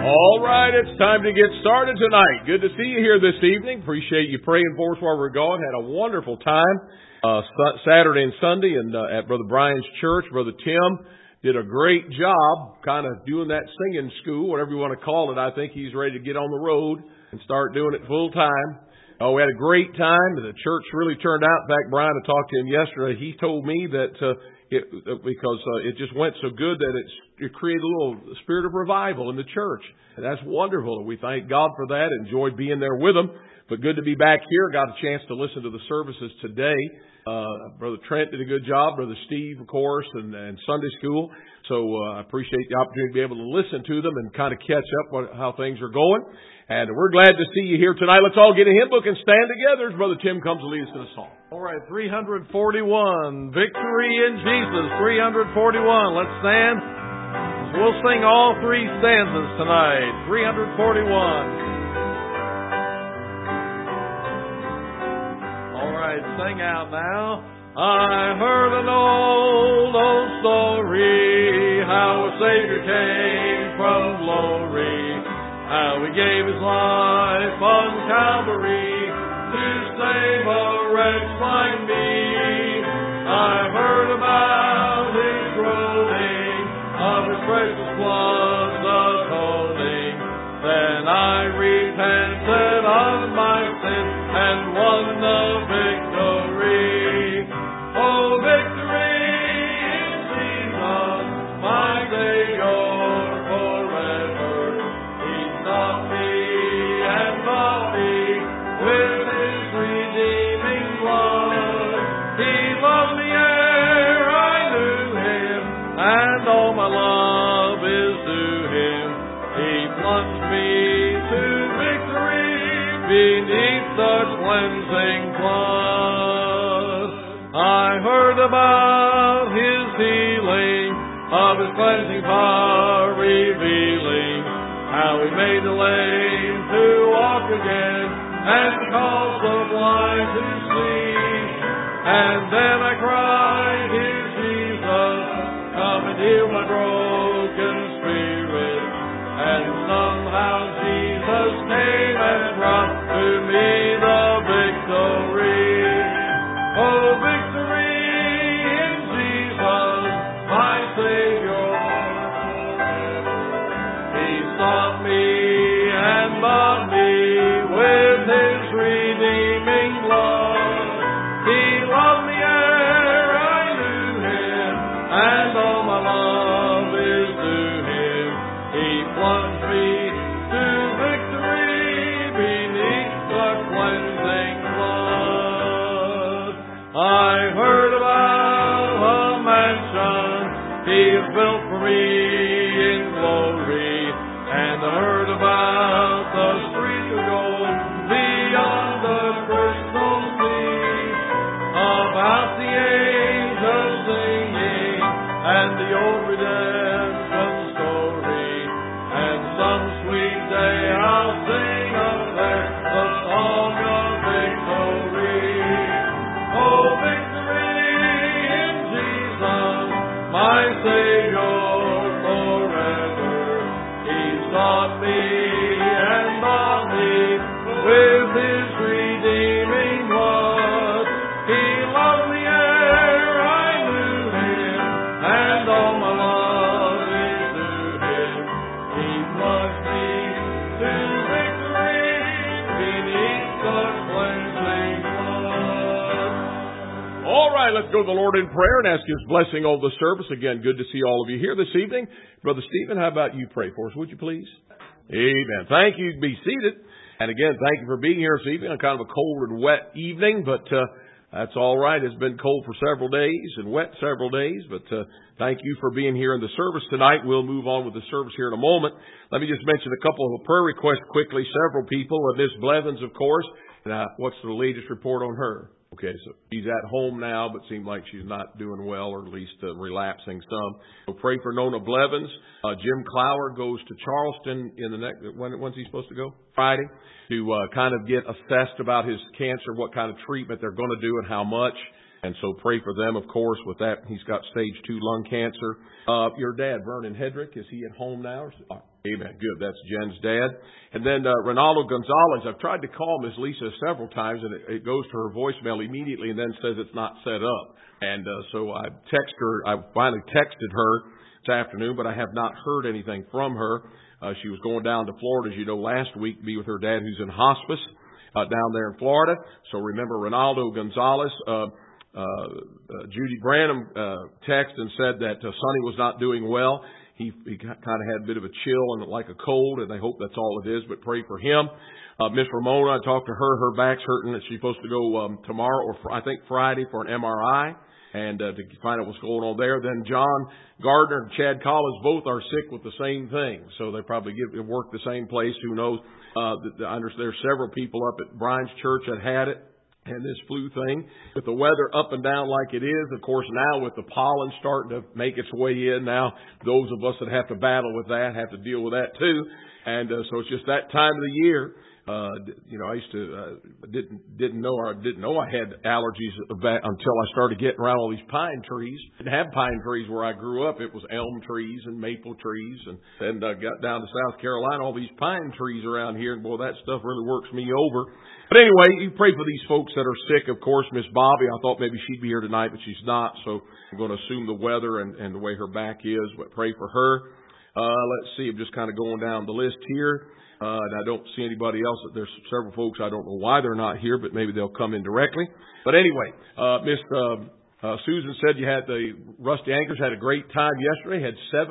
All right, it's time to get started tonight. Good to see you here this evening. Appreciate you praying for us while we're gone. Had a wonderful time Saturday and Sunday and at Brother Brian's church. Brother Tim did a great job kind of doing that singing school, whatever you want to call it. I think he's ready to get on the road and start doing it full time. We had a great time. The church really turned out. In fact, Brian, I talked to him yesterday. He told me that because it just went so good that it created a little spirit of revival in the church. And that's wonderful. We thank God for that. Enjoyed being there with them. But good to be back here. Got a chance to listen to the services today. Brother Trent did a good job. Brother Steve, of course, and Sunday school. So I appreciate the opportunity to be able to listen to them and kind of catch up how things are going. And we're glad to see you here tonight. Let's all get a hymn book and stand together as Brother Tim comes to lead us in a song. All right, 341, Victory in Jesus, 341. Let's stand. We'll sing all three stanzas tonight. 341. All right, sing out now. I heard an old story, how a Savior came from glory, how He gave His life on Calvary to save a wretch like me. I heard about His groaning, of His precious blood's atoning. Then I repented of my sin and won the victory. Oh, victory in Jesus, my Savior forever. He sought me and bought me with His redeeming blood. He loved me ere I knew Him, and all my love is to Him. He plunged me to victory beneath the cleansing flood. I heard about His healing, of His cleansing power revealing, how He made the lame to walk again, and caused the blind to see. And then I cried, "Dear Jesus, come and heal my broken spirit." And somehow Jesus came and brought to me the victory. Oh, victory in Jesus, my Savior forever. He sought me and bought me with His redeeming blood. He loved me ere I knew Him, and all my love is to Him. He plunged me to victory beneath the cleansing flood. I heard about a mansion He has built for me in glory, and I heard about the streets of gold beyond the crystal sea, about the angels singing and the old redemption story. And some sweet day I'll sing up there the song of victory. Oh, victory in Jesus, my Savior forever. He sought me and bought me with His redeeming blood. He loved me ere I knew Him, and all my love is to Him. He plunged me to victory beneath the cleansing flood. All right, let's go to the Lord in prayer and ask His blessing over the service. Again, good to see all of you here this evening. Brother Stephen, how about you pray for us, would you please? Amen. Thank you. Be seated. And again, thank you for being here this evening on kind of a cold and wet evening, but that's all right. It's been cold for several days and wet several days, but thank you for being here in the service tonight. We'll move on with the service here in a moment. Let me just mention a couple of prayer requests quickly. Several people. Miss Blevins, of course. What's the latest report on her? Okay, so she's at home now, but seems like she's not doing well, or at least relapsing some. So pray for Nona Blevins. Jim Clower goes to Charleston in the next. When's he supposed to go? Friday, to kind of get assessed about his cancer, what kind of treatment they're going to do, and how much. And so pray for them, of course, with that. He's got stage 2 lung cancer. Your dad, Vernon Hedrick, is he at home now? Amen. Good. That's Jen's dad. And then Ronaldo Gonzalez. I've tried to call Miss Lisa several times, and it goes to her voicemail immediately and then says it's not set up. And so I finally texted her this afternoon, but I have not heard anything from her. She was going down to Florida, as you know, last week to be with her dad, who's in hospice down there in Florida. So remember Ronaldo Gonzalez. Judy Branham texted and said that Sonny was not doing well. He kind of had a bit of a chill and like a cold, and I hope that's all it is, but pray for him. Miss Ramona, I talked to her. Her back's hurting, and she's supposed to go tomorrow or I think Friday for an MRI and to find out what's going on there. Then John Gardner and Chad Collins both are sick with the same thing, so they probably work the same place. Who knows? There's several people up at Brian's church that had it. And this flu thing, with the weather up and down like it is, of course, now with the pollen starting to make its way in, now those of us that have to battle with that have to deal with that too. And so it's just that time of the year. I used to didn't know I had allergies until I started getting around all these pine trees. Didn't have pine trees where I grew up. It was elm trees and maple trees, and then I got down to South Carolina, all these pine trees around here, and boy, that stuff really works me over. But anyway, you pray for these folks that are sick. Of course, Miss Bobby, I thought maybe she'd be here tonight, but she's not. So I'm going to assume the weather and the way her back is, but pray for her. Let's see. I'm just kind of going down the list here. And I don't see anybody else. There's several folks. I don't know why they're not here, but maybe they'll come in directly. But anyway, Miss Susan said you had the Rusty Anchors had a great time yesterday.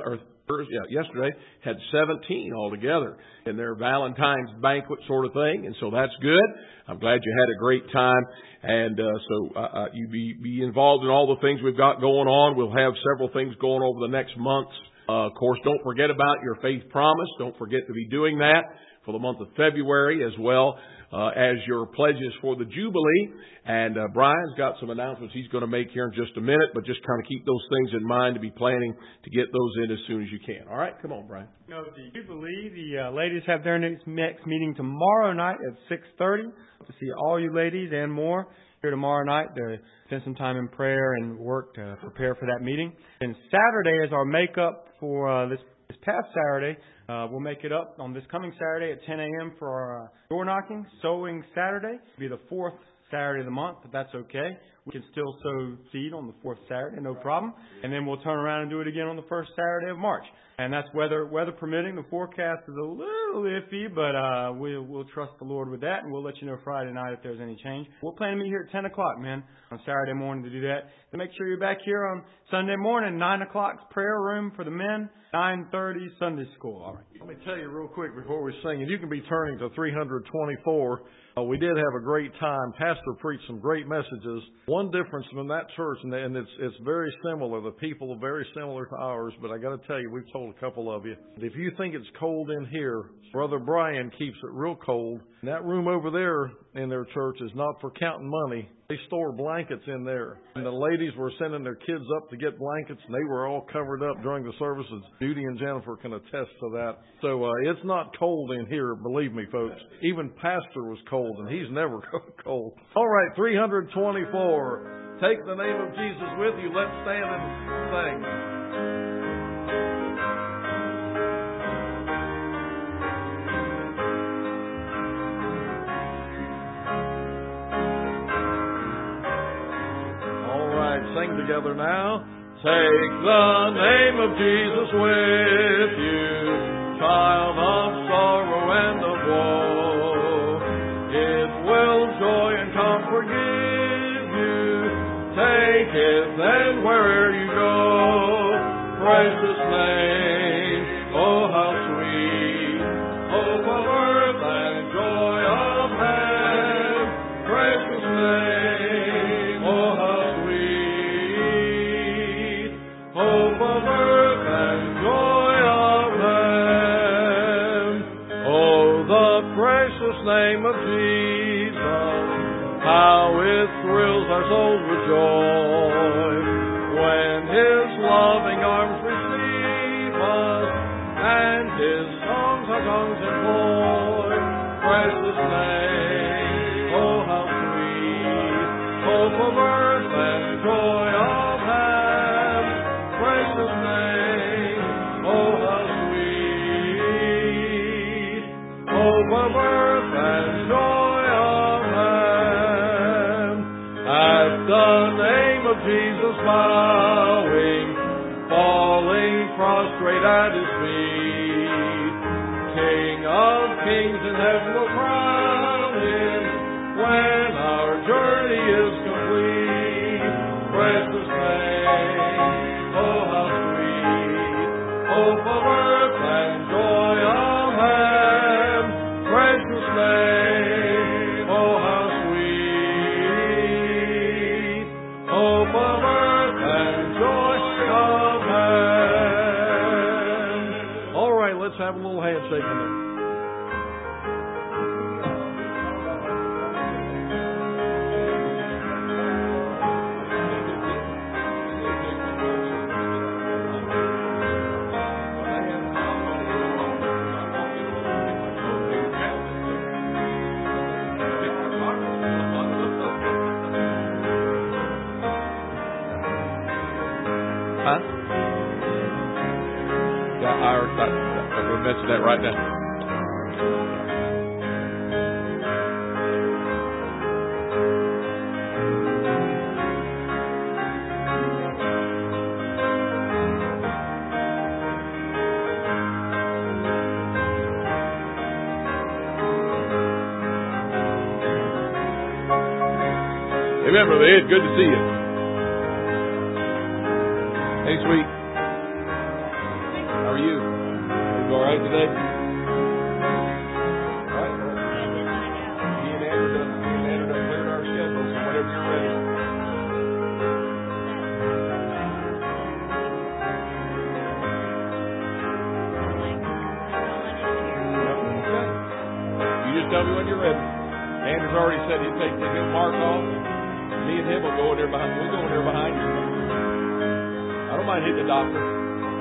Yesterday had 17 altogether in their Valentine's banquet sort of thing, and so that's good. I'm glad you had a great time, and so you be involved in all the things we've got going on. We'll have several things going over the next months. Of course, don't forget about your faith promise. Don't forget to be doing that for the month of February as well as your pledges for the Jubilee. And Brian's got some announcements he's going to make here in just a minute, but just kind of keep those things in mind to be planning to get those in as soon as you can. All right, come on, Brian. The Jubilee, the ladies have their next meeting tomorrow night at 6:30 to see all you ladies and more here tomorrow night to spend some time in prayer and work to prepare for that meeting. And Saturday is our makeup for this past Saturday. We'll make it up on this coming Saturday at 10 a.m. for our door knocking, sowing Saturday. It'll be the 4th Saturday of the month, but that's okay. We can still sow seed on the 4th Saturday, no problem. And then we'll turn around and do it again on the 1st Saturday of March. And that's weather permitting. The forecast is a little iffy, but we'll trust the Lord with that, and we'll let you know Friday night if there's any change. We'll plan to meet here at 10 o'clock, man, on Saturday morning to do that. And make sure you're back here on Sunday morning, 9 o'clock, prayer room for the men, 9:30 Sunday school. All right. Let me tell you real quick before we sing, and you can be turning to 324. We did have a great time. Pastor preached some great messages. One difference from that church, and it's very similar. The people are very similar to ours, but I got to tell you, we've told a couple of you, if you think it's cold in here, Brother Brian keeps it real cold. And that room over there in their church is not for counting money. They store blankets in there. And the ladies were sending their kids up to get blankets, and they were all covered up during the services. Judy and Jennifer can attest to that. So it's not cold in here, believe me, folks. Even Pastor was cold, and he's never cold. All right, 324. Take the name of Jesus with you. Let's stand and sing. Sing together now. Take the name of Jesus with you, child of sorrow and of woe. It will joy and comfort give you. Take it then wherever you go. Precious name, oh how sweet. Hope of earth and joy of heaven. Precious name, oh how hope of earth and joy of heaven. Oh, the precious name of Jesus, how it thrills our souls with joy. When His loving arms receive us, and His songs our tongues employ. Precious name, oh how sweet, hope of earth and joy of Ham, precious name, oh how sweet, hope of earth and joy of Ham, at the name of Jesus bowing, falling prostrate at His feet, King of kings in heaven will crown Him when our journey is complete. Precious name, oh how sweet, hope of earth and joy of Ham. Precious name, oh how sweet, hope of earth and joy of Ham. All right, let's have a little handshake in there. Huh? Yeah, we'll mention that right now. Amen, Brother Ed. Good to see you. Hey, sweet. How are you? You all right today? All right. Well, me and Andrew done cleared our schedule, so whenever you're ready. Okay. You just tell me when you're ready. Andrew's already said he'll mark off. Me and him will go in there behind. We'll go in there behind you. I don't mind hitting the doctor.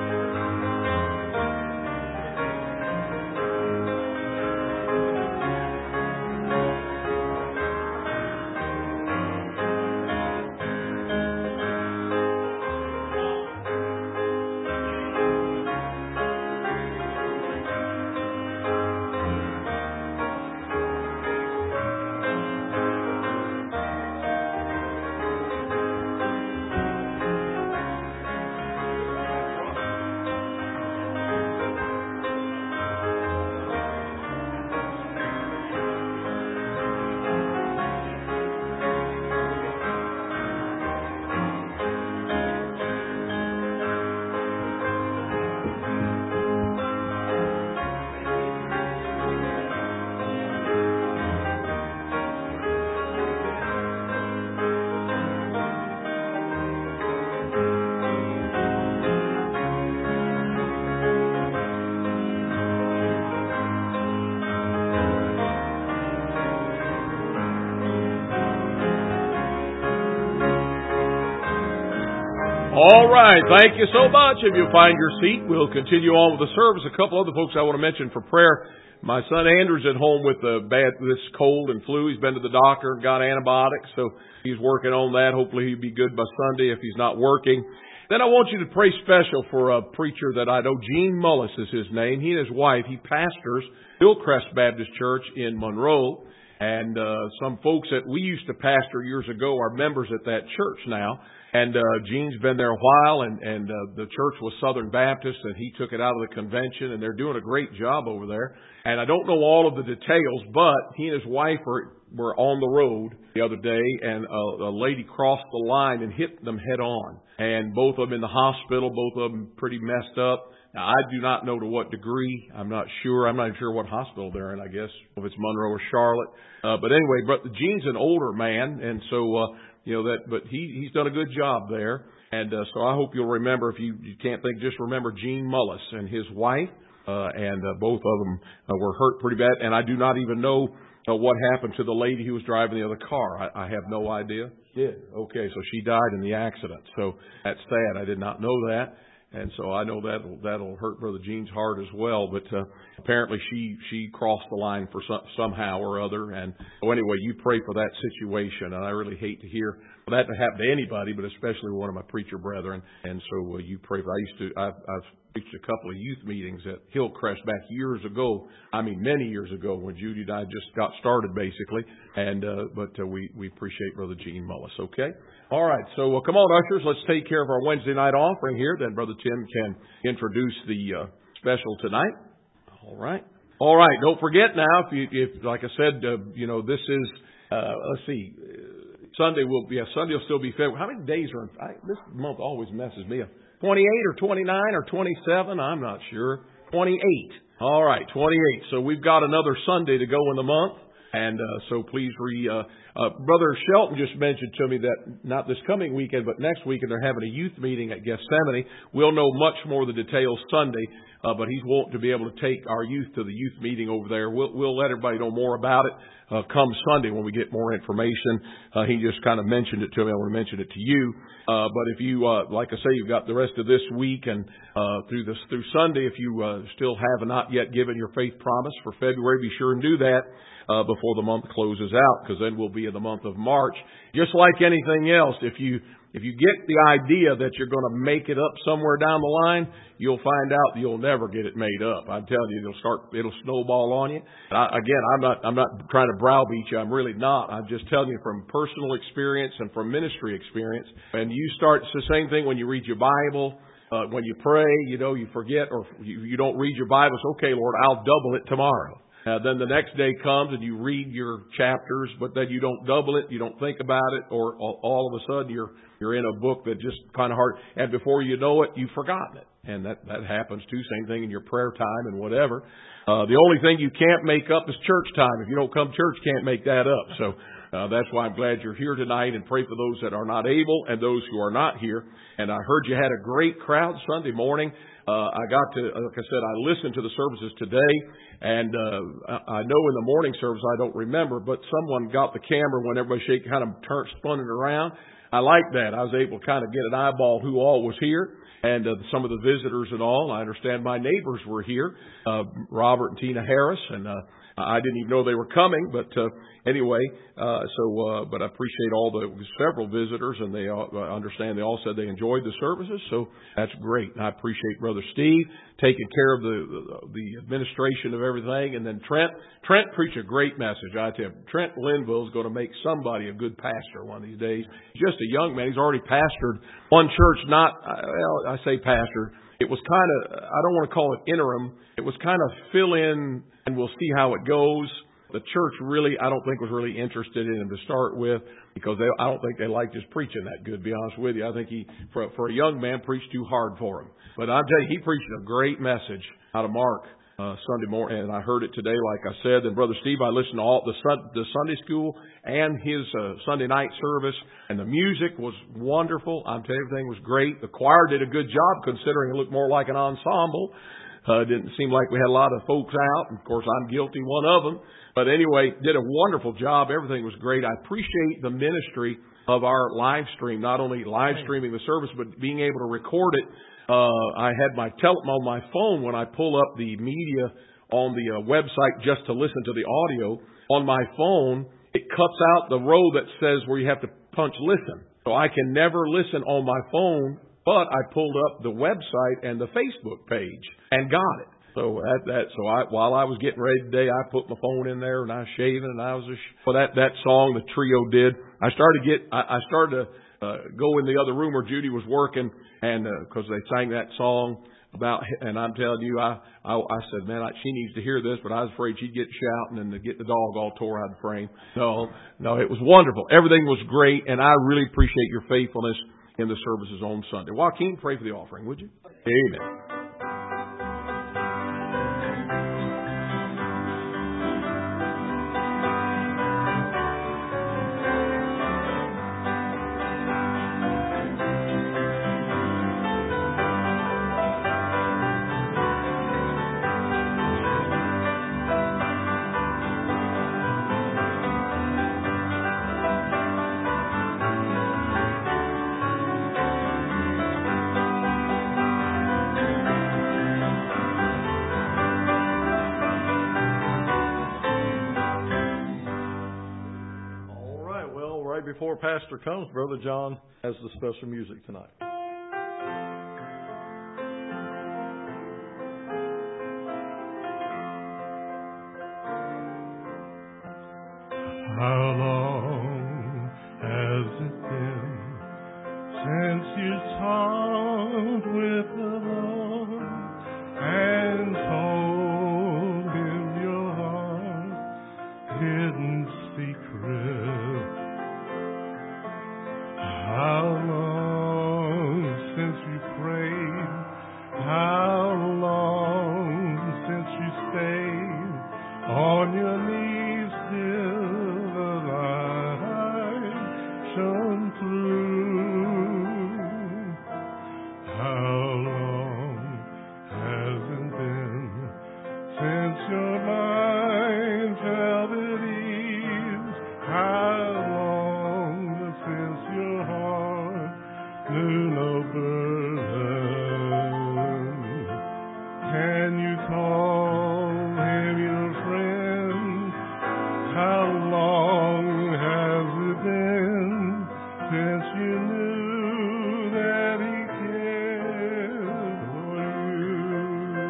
All right. Thank you so much. If you'll find your seat, we'll continue on with the service. A couple other folks I want to mention for prayer. My son Andrew's at home with this cold and flu. He's been to the doctor and got antibiotics, so he's working on that. Hopefully he'll be good by Sunday if he's not working. Then I want you to pray special for a preacher that I know. Gene Mullis is his name. He and his wife, he pastors Hillcrest Baptist Church in Monroe. And some folks that we used to pastor years ago are members at that church now. And Gene's been there a while, and the church was Southern Baptist, and he took it out of the convention, and they're doing a great job over there. And I don't know all of the details, but he and his wife were on the road the other day, and a lady crossed the line and hit them head on. And both of them in the hospital, both of them pretty messed up. Now, I do not know to what degree. I'm not sure. I'm not even sure what hospital they're in, I guess, if it's Monroe or Charlotte. But anyway, but Gene's an older man, and so... but he's done a good job there. And so I hope you'll remember, if you can't think, just remember Gene Mullis and his wife. And both of them were hurt pretty bad. And I do not even know what happened to the lady who was driving the other car. I have no idea. Yeah. Okay, so she died in the accident. So that's sad. I did not know that. And so I know that'll hurt Brother Gene's heart as well. But apparently she crossed the line for somehow or other. And so anyway, you pray for that situation. And I really hate to hear that to happen to anybody, but especially one of my preacher brethren. And so you pray for. I've preached a couple of youth meetings at Hillcrest back years ago. I mean, many years ago when Judy and I just got started, basically. And but we appreciate Brother Gene Mullis. Okay. All right. So come on, ushers. Let's take care of our Wednesday night offering here. Then Brother Tim can introduce the special tonight. All right. All right. Don't forget now, if like I said, this is let's see. Sunday will still be February. How many days are this month always messes me up. 28 or 29 or 27, I'm not sure. 28. All right, 28. So we've got another Sunday to go in the month. And so please Brother Shelton just mentioned to me that not this coming weekend, but next weekend they're having a youth meeting at Gethsemane. We'll know much more of the details Sunday, but he's wanting to be able to take our youth to the youth meeting over there. We'll let everybody know more about it come Sunday when we get more information. He just kind of mentioned it to me. I want to mention it to you. But if you, like I say, you've got the rest of this week and through Sunday, if you still have not yet given your faith promise for February, be sure and do that before the month closes out, because then we'll be in the month of March. Just like anything else, if you get the idea that you're going to make it up somewhere down the line, you'll find out you'll never get it made up. I'm telling you, it'll snowball on you. I'm not trying to browbeat you. I'm really not. I'm just telling you from personal experience and from ministry experience. And you start, it's the same thing when you read your Bible. When you pray, you forget or you don't read your Bible. It's okay, Lord, I'll double it tomorrow. Then the next day comes and you read your chapters, but then you don't double it, you don't think about it, or all of a sudden you're in a book that just kind of hard, and before you know it, you've forgotten it. And that happens too. Same thing in your prayer time and whatever. The only thing you can't make up is church time. If you don't come to church, you can't make that up. So that's why I'm glad you're here tonight, and pray for those that are not able and those who are not here. And I heard you had a great crowd Sunday morning. I got to, like I said, I listened to the services today, and I know in the morning service I don't remember, but someone got the camera when everybody spun it around. I like that. I was able to kind of get an eyeball who all was here, and some of the visitors and all. I understand my neighbors were here, Robert and Tina Harris, and I didn't even know they were coming, but anyway, but I appreciate several visitors, and they understand they all said they enjoyed the services, so that's great. And I appreciate Brother Steve taking care of the administration of everything, and then Trent preached a great message. I tell you, Trent Linville is going to make somebody a good pastor one of these days. He's just a young man. He's already pastored one church, I say pastored. It was kind of, I don't want to call it interim. It was kind of fill in and we'll see how it goes. The church really, I don't think was really interested in him to start with, because I don't think they liked his preaching that good, to be honest with you. I think he, for a young man, preached too hard for him. But I'll tell you, he preached a great message out of Mark Sunday morning, and I heard it today, like I said. And Brother Steve, I listened to all the Sunday school and his Sunday night service, and the music was wonderful. I'm telling you, everything was great. The choir did a good job, considering it looked more like an ensemble. It didn't seem like we had a lot of folks out, and of course I'm guilty, one of them. But anyway, did a wonderful job. Everything was great. I appreciate the ministry of our live stream, not only live streaming the service, but being able to record it. I had on my phone when I pull up the media on the website just to listen to the audio. On my phone, it cuts out the row that says where you have to punch listen. So I can never listen on my phone, but I pulled up the website and the Facebook page and got it. So while I was getting ready today, I put my phone in there and I was shaving, and I was that song the trio did. I started to go in the other room where Judy was working, and because they sang that song about, and I'm telling you, I said, man, she needs to hear this, but I was afraid she'd get shouting and get the dog all tore out of the frame. No, it was wonderful. Everything was great, and I really appreciate your faithfulness in the services on Sunday. Joaquin, pray for the offering, would you? Amen. before Pastor comes, Brother John has the special music tonight. How long has it been since you talked with the Lord and told Him your heart hidden secret? How long since you prayed? How long since you stayed on your knees till the light shone through? How long has it been since your mind felt at ease? How long since your heart knew no burden? Can you call Him your friend? How long has it been since you knew that He cared for you?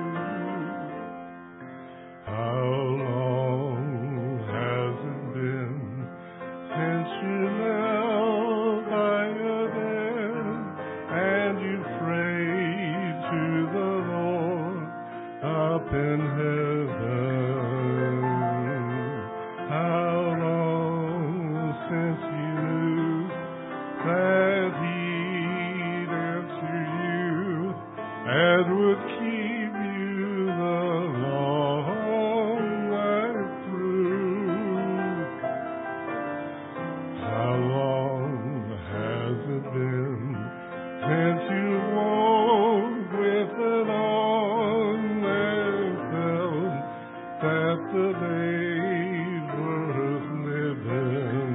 How long has it been since you knelt by your bed and you prayed to the Lord up in heaven? How long since you knew that He'd answer you and would keep you the long way through? How long has it been since you walked with an arm and felt that the days were worth living?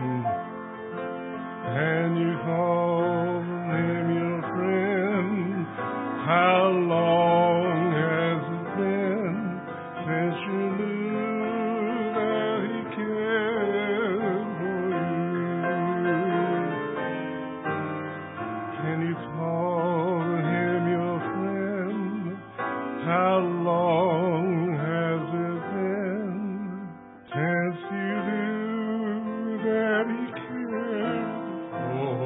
Can you call Him your friend? How long has it been since you knew that He cared for you? Can you call Him your friend? How long has it been since you knew that He cared for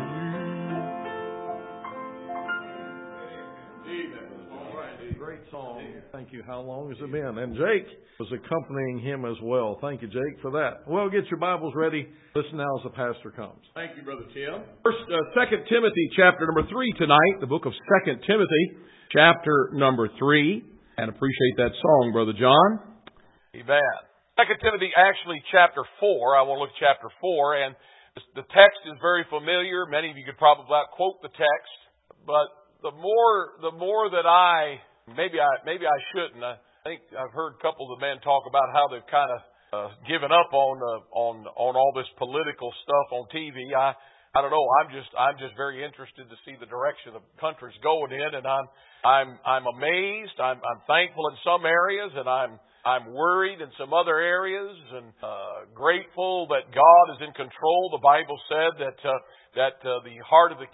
you? Great song. Thank you. How long has it been? And Jake was accompanying him as well. Thank you, Jake, for that. Well, get your Bibles ready. Listen now as the pastor comes. Thank you, Brother Tim. First, 2 Timothy chapter number 3 tonight, the book of 2 Timothy chapter number 3. And appreciate that song, Brother John. Amen. 2 Timothy, actually chapter 4. I want to look at chapter 4, and the text is very familiar. Many of you could probably quote the text, but the more that maybe I shouldn't. I think I've heard a couple of the men talk about how they've kind of given up on all this political stuff on TV. I don't know. I'm just very interested to see the direction the country's going in, and I'm amazed. I'm thankful in some areas, and I'm worried in some other areas, and grateful that God is in control. The Bible said that the heart of the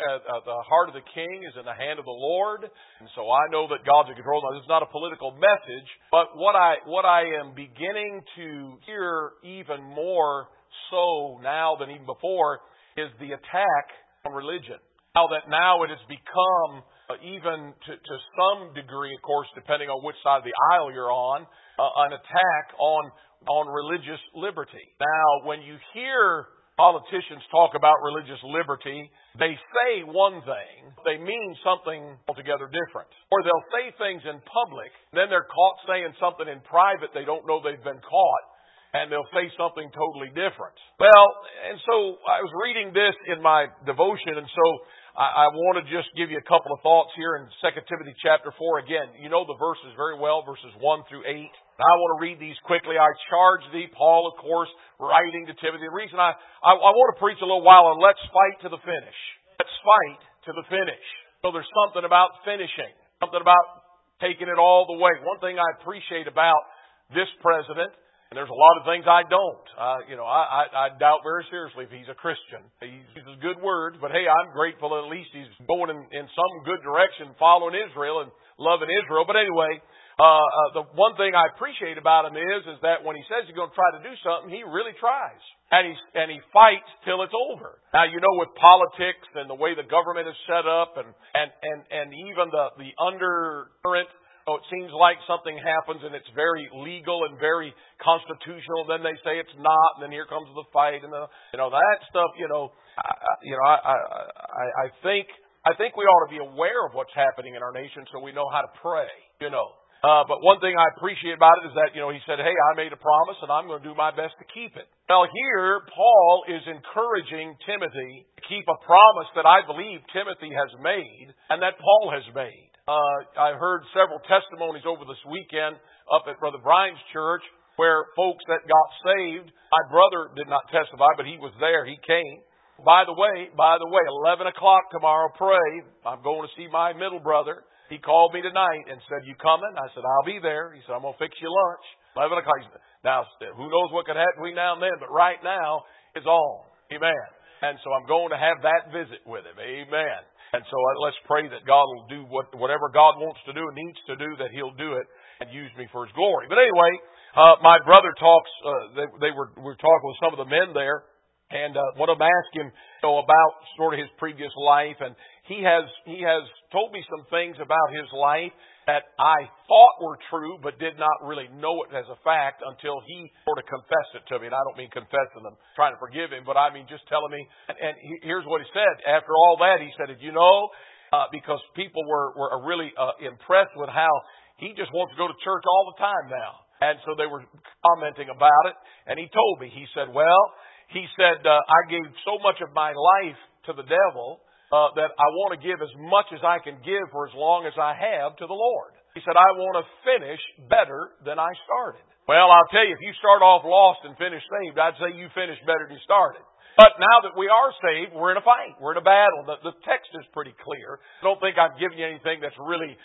king is in the hand of the Lord, and so I know that God's in control. Now, this is not a political message, but what I am beginning to hear even more so now than even before is the attack on religion. How that now it has become, even to some degree, of course, depending on which side of the aisle you're on, an attack on religious liberty. Now, when you hear politicians talk about religious liberty, they say one thing, they mean something altogether different. Or they'll say things in public, then they're caught saying something in private they don't know they've been caught, and they'll say something totally different. Well, and so I was reading this in my devotion, and so I want to just give you a couple of thoughts here in 2 Timothy chapter 4. Again, you know the verses very well, verses 1 through 8. I want to read these quickly. I charge thee, Paul, of course, writing to Timothy. The reason I want to preach a little while on let's fight to the finish. Let's fight to the finish. So there's something about finishing, something about taking it all the way. One thing I appreciate about this president, And there's a lot of things I don't. I doubt very seriously if he's a Christian. He uses good words, but hey, I'm grateful that at least he's going in some good direction, following Israel and loving Israel. But anyway, the one thing I appreciate about him is that when he says he's going to try to do something, he really tries. And he fights till it's over. Now, with politics and the way the government is set up and even the undercurrent, it seems like something happens and it's very legal and very constitutional. Then they say it's not, and then here comes the fight and that stuff. I think we ought to be aware of what's happening in our nation so we know how to pray. But one thing I appreciate about it is that he said, "Hey, I made a promise and I'm going to do my best to keep it." Now here, Paul is encouraging Timothy to keep a promise that I believe Timothy has made and that Paul has made. I heard several testimonies over this weekend up at Brother Brian's church where folks that got saved. My brother did not testify, but he was there. He came. By the way, 11 o'clock tomorrow, pray. I'm going to see my middle brother. He called me tonight and said, "You coming?" I said, "I'll be there." He said, "I'm going to fix you lunch." 11 o'clock. Now, who knows what could happen between now and then, but right now it's on. Amen. And so I'm going to have that visit with him. Amen. And so let's pray that God will do whatever God wants to do and needs to do, that He'll do it and use me for His glory. But anyway, my brother talks, we were talking with some of the men there, and one of them asked him about sort of his previous life, and he has told me some things about his life that I thought were true, but did not really know it as a fact until he sort of confessed it to me. And I don't mean confessing them, trying to forgive him, but I mean just telling me. And here's what he said. After all that, he said, because people were really impressed with how he just wants to go to church all the time now. And so they were commenting about it. And he told me, he said, I gave so much of my life to the devil that I want to give as much as I can give for as long as I have to the Lord. He said, I want to finish better than I started. Well, I'll tell you, if you start off lost and finish saved, I'd say you finished better than you started. But now that we are saved, we're in a fight. We're in a battle. The text is pretty clear. I don't think I've given you anything that's really,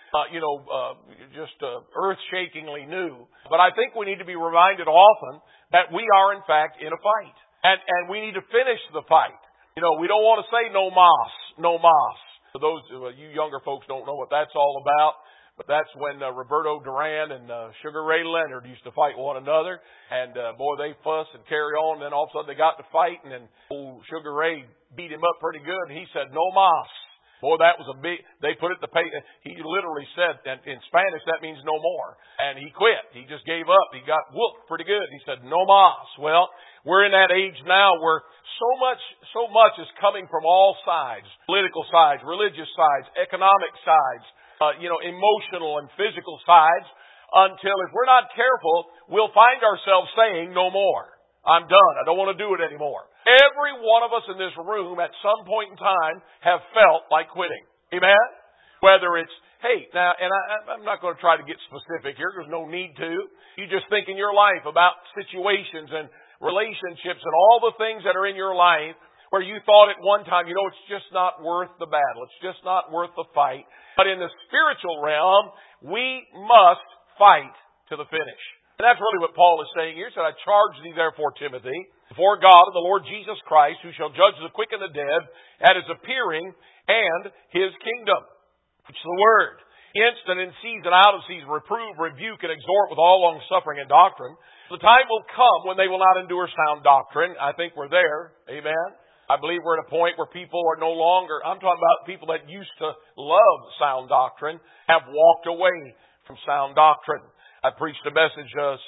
earth-shakingly new. But I think we need to be reminded often that we are, in fact, in a fight. And we need to finish the fight. We don't want to say no mas. For those you younger folks don't know what that's all about. But that's when Roberto Duran and Sugar Ray Leonard used to fight one another. And, they fuss and carry on. And then all of a sudden they got to fighting. And old Sugar Ray beat him up pretty good. And he said, no mas. Boy, that was they put it to pay. He literally said, and in Spanish, that means no more. And he quit. He just gave up. He got whooped pretty good. He said, no mas. Well, we're in that age now where so much is coming from all sides. Political sides, religious sides, economic sides, emotional and physical sides, until if we're not careful, we'll find ourselves saying no more. I'm done. I don't want to do it anymore. Every one of us in this room at some point in time have felt like quitting. Amen? Whether it's, I'm not going to try to get specific here. There's no need to. You just think in your life about situations and relationships and all the things that are in your life where you thought at one time, it's just not worth the battle. It's just not worth the fight. But in the spiritual realm, we must fight to the finish. And that's really what Paul is saying here. He said, I charge thee therefore, Timothy, before God and the Lord Jesus Christ, who shall judge the quick and the dead at His appearing and His kingdom. Which is the word. Instant in season, out of season, reprove, rebuke, and exhort with all long suffering and doctrine. The time will come when they will not endure sound doctrine. I think we're there. Amen. I believe we're at a point where people are no longer, I'm talking about people that used to love sound doctrine, have walked away from sound doctrine. I preached a message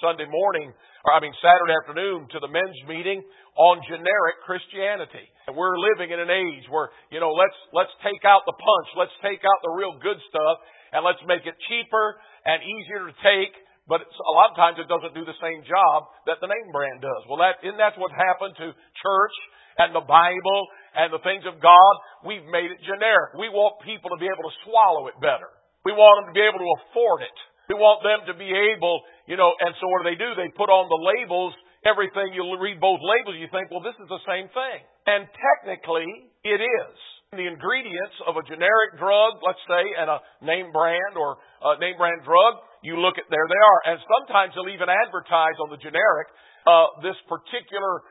Saturday afternoon to the men's meeting on generic Christianity. And we're living in an age where, let's take out the punch, let's take out the real good stuff, and let's make it cheaper and easier to take. But a lot of times it doesn't do the same job that the name brand does. Well, that's what happened to church and the Bible and the things of God. We've made it generic. We want people to be able to swallow it better. We want them to be able to afford it. We want them to be able, and so what do? They put on the labels, everything. You'll read both labels, you think, well, this is the same thing. And technically, it is. the ingredients of a generic drug, let's say, and a name brand or a name brand drug, you look at, there they are. And sometimes they'll even advertise on the generic, this particular,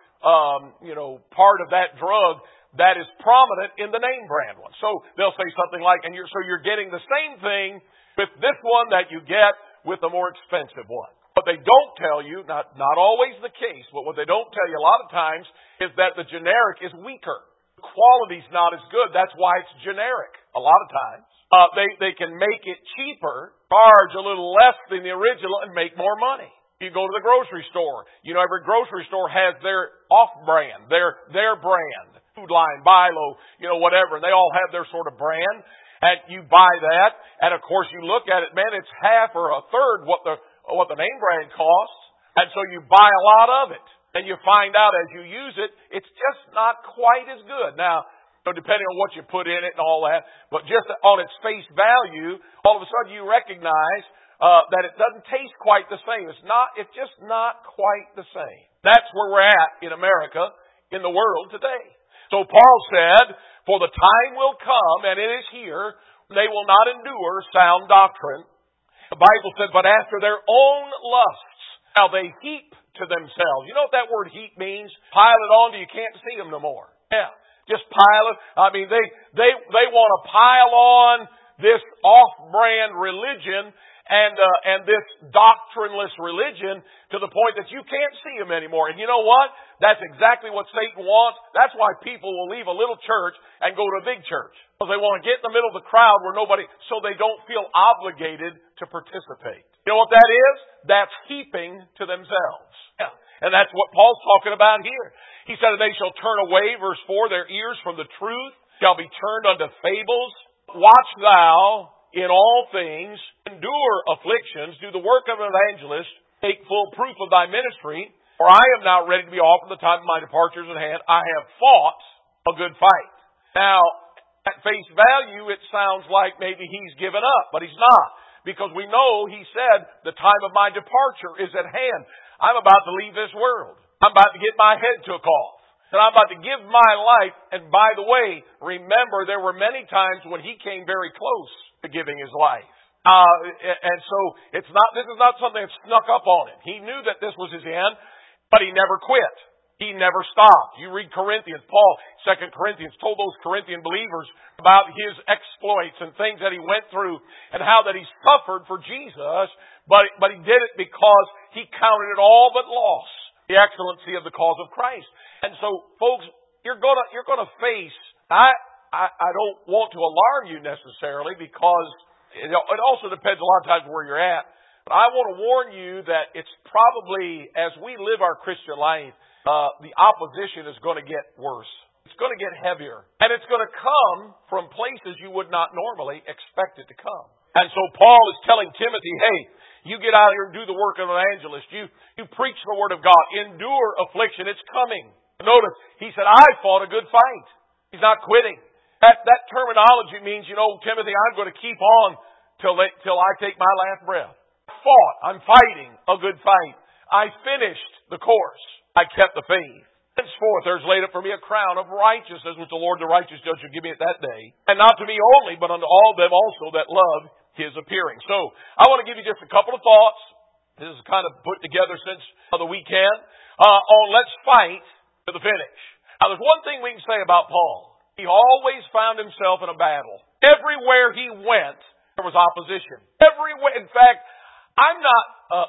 part of that drug that is prominent in the name brand one. So they'll say something like, so you're getting the same thing with this one that you get with the more expensive one. What they don't tell you, not always the case, but what they don't tell you a lot of times is that the generic is weaker. The quality's not as good. That's why it's generic. A lot of times. They can make it cheaper, charge a little less than the original, and make more money. You go to the grocery store. Every grocery store has their off-brand, their brand. Food Line, Bilo, whatever. They all have their sort of brand. And you buy that, and of course you look at it, man, it's half or a third what the name brand costs. And so you buy a lot of it. And you find out as you use it, it's just not quite as good. Now, depending on what you put in it and all that, but just on its face value, all of a sudden you recognize that it doesn't taste quite the same. It's just not quite the same. That's where we're at in America, in the world today. So Paul said, for the time will come, and it is here, they will not endure sound doctrine. The Bible said, but after their own lusts, now they heap to themselves. You know what that word heap means? Pile it on till you can't see them no more. Yeah. Just pile it. They want to pile on this off-brand religion and this doctrineless religion to the point that you can't see them anymore. And you know what? That's exactly what Satan wants. That's why people will leave a little church and go to a big church. Because they want to get in the middle of the crowd so they don't feel obligated to participate. You know what that is? That's heaping to themselves. Yeah. And that's what Paul's talking about here. He said, they shall turn away, verse 4, their ears from the truth, shall be turned unto fables. Watch thou in all things, endure afflictions, do the work of an evangelist, take full proof of thy ministry, for I am now ready to be off at the time of my departure is at hand. I have fought a good fight. Now, at face value, it sounds like maybe he's given up, but he's not. Because we know he said, the time of my departure is at hand. I'm about to leave this world. I'm about to get my head took off. And I'm about to give my life. And by the way, remember there were many times when he came very close to giving his life. And so this is not something that snuck up on him. He knew that this was his end, but he never quit. He never stopped. You read Corinthians, Paul, 2 Corinthians, told those Corinthian believers about his exploits and things that he went through and how that he suffered for Jesus, but he did it because he counted it all but loss, the excellency of the cause of Christ. And so, folks, you're gonna face, I don't want to alarm you necessarily because it also depends a lot of times where you're at, but I want to warn you that it's probably, as we live our Christian life, the opposition is going to get worse. It's going to get heavier. And it's going to come from places you would not normally expect it to come. And so Paul is telling Timothy, hey, you get out here and do the work of an evangelist. You preach the Word of God. Endure affliction. It's coming. Notice, he said, I fought a good fight. He's not quitting. That terminology means, Timothy, I'm going to keep on till I take my last breath. I fought. I'm fighting a good fight. I finished the course. I kept the faith. Henceforth there is laid up for me a crown of righteousness, which the Lord the righteous judge shall give me at that day. And not to me only, but unto all them also that love his appearing. So, I want to give you just a couple of thoughts. This is kind of put together since the weekend. On let's fight to the finish. Now there's one thing we can say about Paul. He always found himself in a battle. Everywhere he went, there was opposition. Everywhere. In fact, I'm not,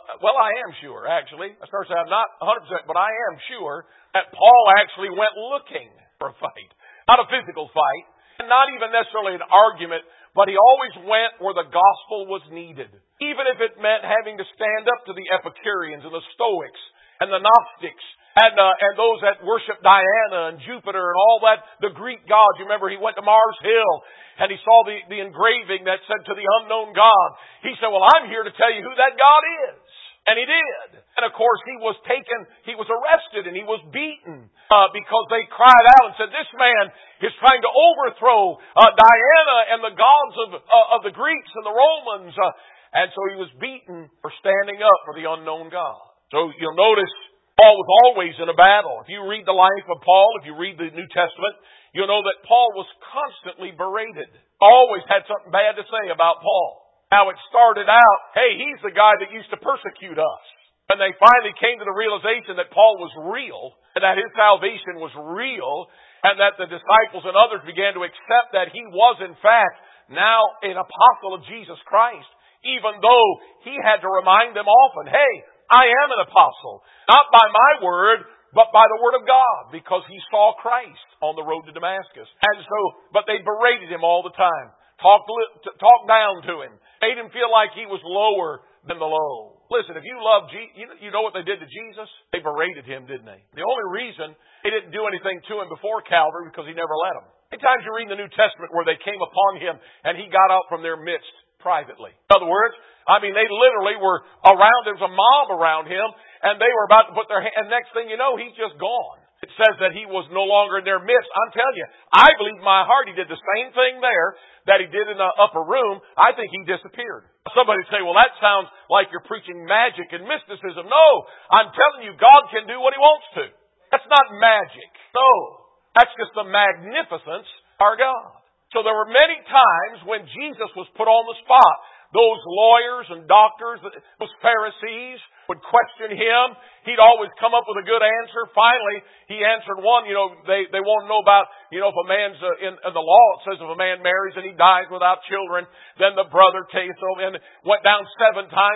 I am sure, actually. I start to say I'm not 100%, but I am sure that Paul actually went looking for a fight. Not a physical fight, and not even necessarily an argument, but he always went where the gospel was needed. Even if it meant having to stand up to the Epicureans and the Stoics and the Gnostics and those that worship Diana and Jupiter and all that, the Greek gods. You remember he went to Mars Hill and he saw the engraving that said to the unknown God. He said, well, I'm here to tell you who that God is. And he did. And of course he was arrested and he was beaten because they cried out and said, this man is trying to overthrow Diana and the gods of the Greeks and the Romans. And so he was beaten for standing up for the unknown God. So you'll notice Paul was always in a battle. If you read the life of Paul, if you read the New Testament, you'll know that Paul was constantly berated. Always had something bad to say about Paul. Now it started out, hey, he's the guy that used to persecute us. And they finally came to the realization that Paul was real, and that his salvation was real, and that the disciples and others began to accept that he was in fact now an apostle of Jesus Christ, even though he had to remind them often, hey, I am an apostle, not by my word, but by the word of God, because he saw Christ on the road to Damascus. And so, but they berated him all the time, talked down to him, made him feel like he was lower than the low. Listen, if you love Jesus, you know what they did to Jesus? They berated him, didn't they? The only reason they didn't do anything to him before Calvary because he never let them. Many times you read in the New Testament where they came upon him and he got out from their midst privately. In other words, they literally were around, there was a mob around him, and they were about to put their hand, and next thing you know, he's just gone. It says that he was no longer in their midst. I'm telling you, I believe in my heart he did the same thing there that he did in the upper room. I think he disappeared. Somebody say, well, that sounds like you're preaching magic and mysticism. No, I'm telling you, God can do what he wants to. That's not magic. No. That's just the magnificence of our God. So there were many times when Jesus was put on the spot. Those lawyers and doctors, those Pharisees would question him. He'd always come up with a good answer. Finally, he answered one. They want to know about, if a man's in the law, it says if a man marries and he dies without children, then the brother takes over and went down 7 times.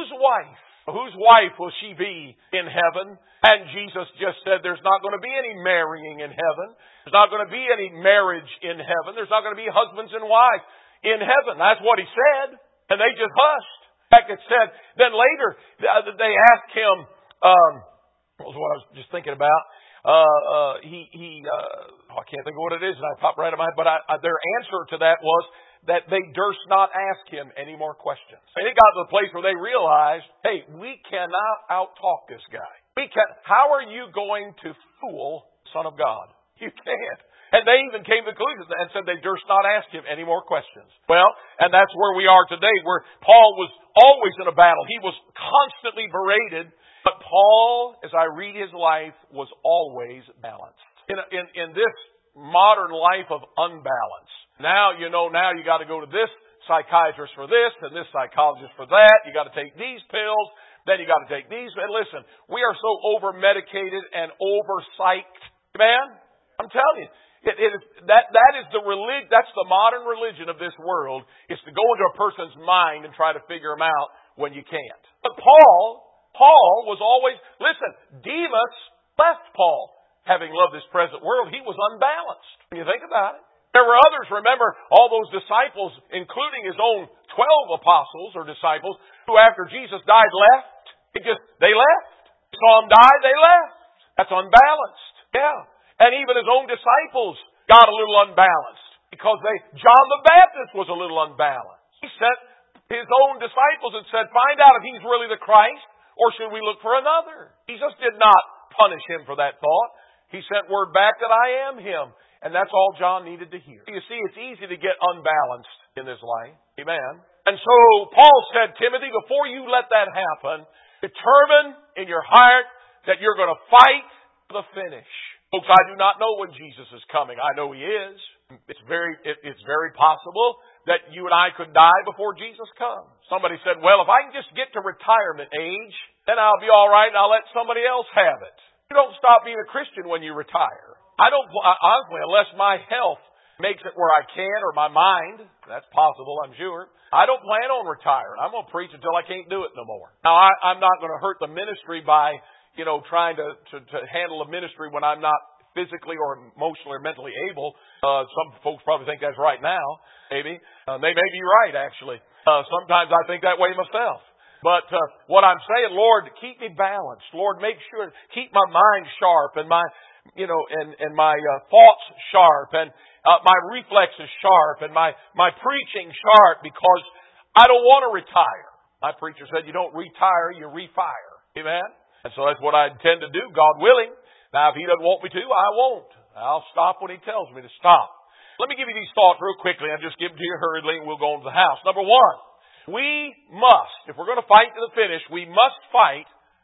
Whose wife will she be in heaven? And Jesus just said there's not going to be any marrying in heaven. There's not going to be any marriage in heaven. There's not going to be husbands and wives in heaven. That's what he said. And they just hushed. In fact, it said, then later they asked him, what was I was just thinking about? I can't think of what it is, and I popped right in my head, but their answer to that was that they durst not ask him any more questions. And it got to the place where they realized, hey, we cannot out-talk this guy. How are you going to fool the Son of God? You can't. And they even came to the conclusion and said they durst not ask him any more questions. Well, and that's where we are today, where Paul was always in a battle. He was constantly berated, but Paul, as I read his life, was always balanced. In this modern life of unbalance, now you got to go to this psychiatrist for this and this psychologist for that. You got to take these pills, then you got to take these. And listen, we are so over-medicated and over-psyched. Man, I'm telling you. That is the religion. That's the modern religion of this world. Is to go into a person's mind and try to figure them out when you can't. But Paul was always, listen, Demas left Paul. Having loved this present world, he was unbalanced. When you think about it. There were others, remember, all those disciples, including his own 12 apostles or disciples, who after Jesus died left. They left. Saw him die, they left. That's unbalanced. Yeah. And even his own disciples got a little unbalanced because John the Baptist was a little unbalanced. He sent his own disciples and said, find out if he's really the Christ or should we look for another? Jesus did not punish him for that thought. He sent word back that I am him. And that's all John needed to hear. You see, it's easy to get unbalanced in this life. Amen. And so Paul said, Timothy, before you let that happen, determine in your heart that you're going to fight to the finish. Folks, I do not know when Jesus is coming. I know he is. It's very possible that you and I could die before Jesus comes. Somebody said, well, if I can just get to retirement age, then I'll be all right and I'll let somebody else have it. You don't stop being a Christian when you retire. Honestly, unless my health makes it where I can, or my mind, that's possible, I'm sure, I don't plan on retiring. I'm going to preach until I can't do it no more. Now, I'm not going to hurt the ministry by trying to handle a ministry when I'm not physically or emotionally or mentally able. Some folks probably think that's right now, maybe. They may be right, actually. Sometimes I think that way myself. But what I'm saying, Lord, keep me balanced. Lord, make sure, keep my mind sharp and my thoughts sharp and my reflexes sharp and my preaching sharp, because I don't want to retire. My preacher said, you don't retire, you refire. Amen? And so that's what I intend to do, God willing. Now, if he doesn't want me to, I won't. I'll stop when he tells me to stop. Let me give you these thoughts real quickly. I'll just give them to you hurriedly and we'll go on to the house. Number one, we must, if we're going to fight to the finish, we must fight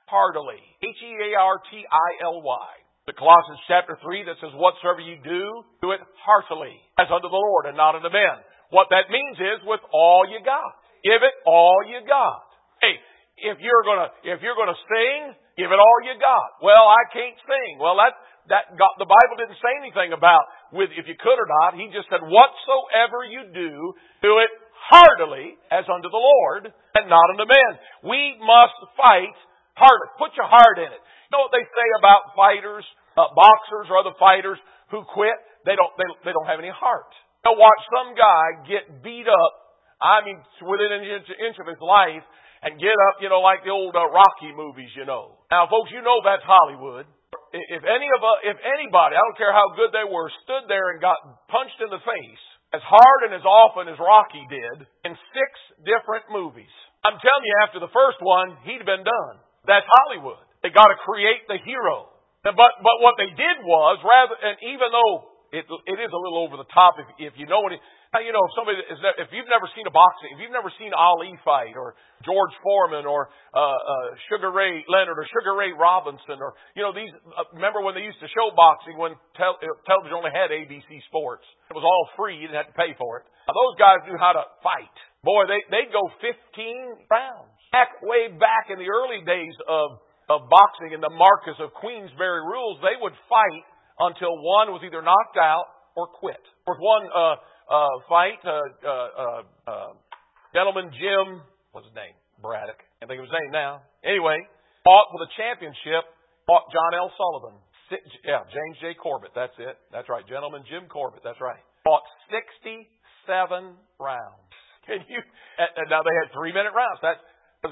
heartily. Heartily. The Colossians chapter 3 that says, whatsoever you do it heartily, as unto the Lord and not unto men. What that means is with all you got. Give it all you got. Hey, if you're gonna sing, give it all you got. Well, I can't sing. Well, the Bible didn't say anything about if you could or not. He just said, whatsoever you do it heartily, as unto the Lord and not unto men. We must fight heartily. Put your heart in it. You know what they say about fighters, boxers or other fighters who quit? They don't have any heart. They'll watch some guy get beat up, within an inch of his life, and get up, like the old Rocky movies, Now, folks, that's Hollywood. If anybody, I don't care how good they were, stood there and got punched in the face as hard and as often as Rocky did in 6 different movies, I'm telling you, after the first one, he'd been done. That's Hollywood. They got to create the hero. But what they did was, even though it is a little over the top, if you know what it. Now, if you've never seen if you've never seen Ali fight, or George Foreman, or Sugar Ray Leonard, or Sugar Ray Robinson, or, these, remember when they used to show boxing when television only had ABC Sports. It was all free. You didn't have to pay for it. Now, those guys knew how to fight. Boy, they'd go 15 rounds. Way back in the early days of boxing and the Marquess of Queensberry rules, they would fight until one was either knocked out or quit. There was one fight, gentleman Jim, what's his name? Braddock. Can't think of his name now. Anyway, fought for the championship, fought John L. Sullivan. James J. Corbett, that's it. That's right. Gentleman Jim Corbett, that's right. Fought 67 rounds. Can you? Now they had 3-minute rounds. That's 6-12.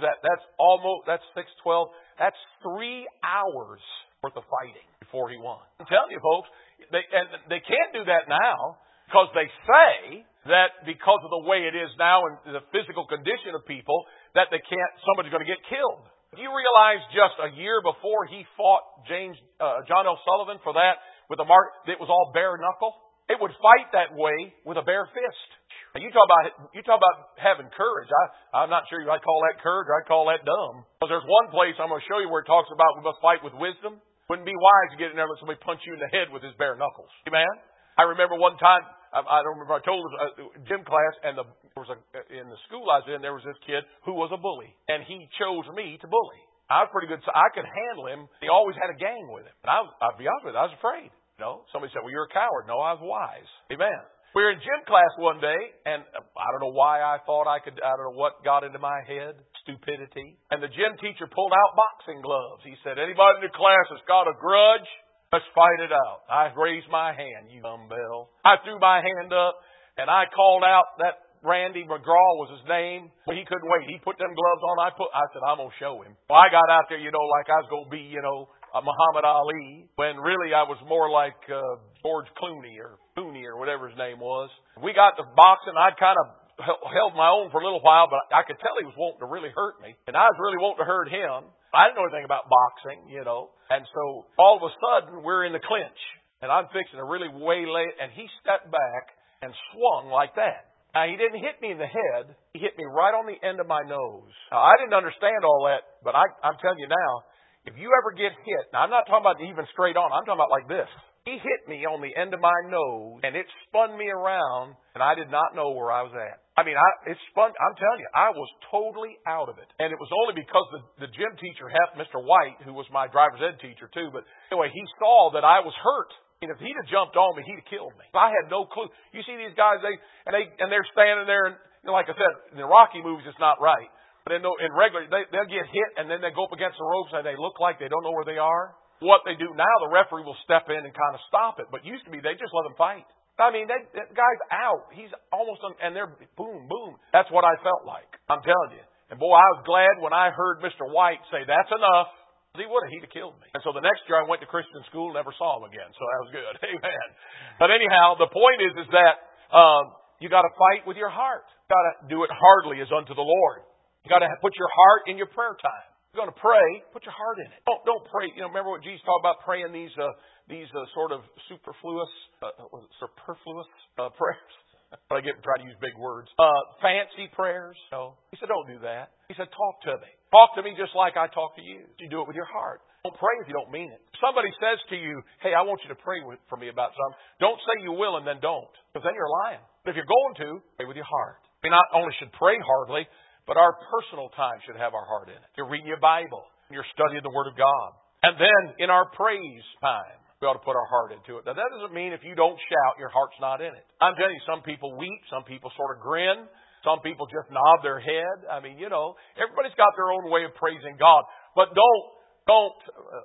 That's 3 hours worth of fighting before he won. I'm telling you, folks, they can't do that now. Because they say that because of the way it is now and the physical condition of people, that somebody's going to get killed. Do you realize just a year before he fought John L. Sullivan for that, it was all bare knuckle? It would fight that way with a bare fist. Now, you talk about having courage. I'm not sure I'd call that courage, or I'd call that dumb. Because there's one place I'm going to show you where it talks about we must fight with wisdom. Wouldn't be wise to get in there and let somebody punch you in the head with his bare knuckles. Amen? I remember one time, I don't remember, I told gym class, and in the school I was in, there was this kid who was a bully. And he chose me to bully. I was pretty good, so I could handle him. He always had a gang with him. And I'll be honest with you, I was afraid. Somebody said, well, you're a coward. No, I was wise. Amen. We were in gym class one day, and I don't know why I thought I don't know what got into my head. Stupidity. And the gym teacher pulled out boxing gloves. He said, anybody in the class that's got a grudge, let's fight it out. I raised my hand, you dumbbell. I threw my hand up, and I called out that Randy McGraw was his name. But he couldn't wait. He put them gloves on. I said, I'm going to show him. Well, I got out there, like I was going to be, Muhammad Ali, when really I was more like George Clooney or whatever his name was. We got to boxing. I'd kind of held my own for a little while, but I could tell he was wanting to really hurt me. And I was really wanting to hurt him. I didn't know anything about boxing, And so all of a sudden, we're in the clinch. And I'm fixing to really waylay it. And he stepped back and swung like that. Now, he didn't hit me in the head. He hit me right on the end of my nose. Now, I didn't understand all that, but I'm telling you now, if you ever get hit, now I'm not talking about even straight on. I'm talking about like this. He hit me on the end of my nose, and it spun me around, and I did not know where I was at. It spun. I'm telling you, I was totally out of it. And it was only because the gym teacher, Mr. White, who was my driver's ed teacher too, but anyway, he saw that I was hurt. And if he'd have jumped on me, he'd have killed me. I had no clue. You see these guys, they're standing there, and like I said, in the Rocky movies, it's not right. But in regular, they'll get hit, and then they go up against the ropes, and they look like they don't know where they are. What they do now, the referee will step in and kind of stop it. But used to be, they just let them fight. That guy's out. He's almost on, and they're boom, boom. That's what I felt like. I'm telling you. And boy, I was glad when I heard Mr. White say, that's enough. He'd have killed me. And so the next year I went to Christian school, never saw him again. So that was good. Amen. But anyhow, the point is that you got to fight with your heart. You got to do it heartily as unto the Lord. You got to put your heart in your prayer time. You're going to pray, put your heart in it. Don't pray. Remember what Jesus talked about praying these sort of superfluous prayers. I try to use big words. Fancy prayers. No. He said, don't do that. He said, talk to me. Talk to me just like I talk to you. You do it with your heart. Don't pray if you don't mean it. If somebody says to you, hey, I want you to pray for me about something, don't say you will and then don't, because then you're lying. But if you're going to, pray with your heart. We not only should pray heartily, but our personal time should have our heart in it. You're reading your Bible. You're studying the Word of God. And then in our praise time, we ought to put our heart into it. Now, that doesn't mean if you don't shout, your heart's not in it. I'm telling you, some people weep. Some people sort of grin. Some people just nod their head. I mean, everybody's got their own way of praising God. But don't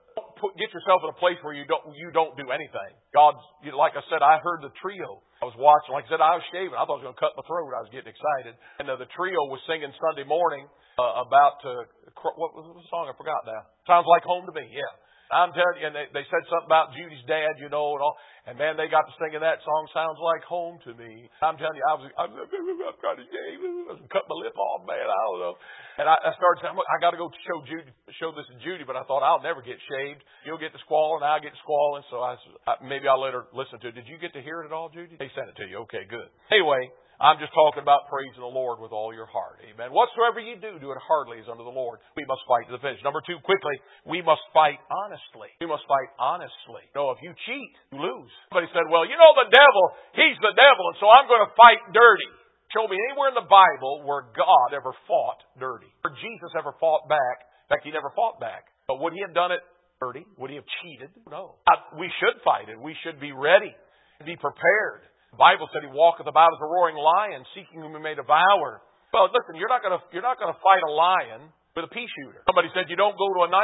get yourself in a place where you don't do anything. Like I said, I heard the trio. I was watching. Like I said, I was shaving. I thought I was going to cut my throat. I was getting excited. And the trio was singing Sunday morning about what was the song? I forgot now. Sounds Like Home to Me. Yeah. I'm telling you, and they said something about Judy's dad, and all. And man, they got to singing that song, Sounds Like Home to Me. I'm telling you, I was trying to cut my lip off, man. I don't know. And I started saying, I got to go show this to Judy, but I thought I'll never get shaved. You'll get to squalling, I'll get squalling. So maybe I'll let her listen to it. Did you get to hear it at all, Judy? They sent it to you. Okay, good. Anyway, I'm just talking about praising the Lord with all your heart. Amen. Whatsoever you do it heartily as unto the Lord. We must fight to the finish. Number 2, quickly, we must fight honestly. We must fight honestly. If you cheat, you lose. Somebody said, well, the devil, he's the devil, and so I'm going to fight dirty. Show me anywhere in the Bible where God ever fought dirty. Or Jesus ever fought back. In fact, he never fought back. But would he have done it dirty? Would he have cheated? No. We should fight it. We should be ready and be prepared. The Bible said he walketh about as a roaring lion, seeking whom he may devour. Well, listen, you're not going to fight a lion with a pea shooter. Somebody said you don't go to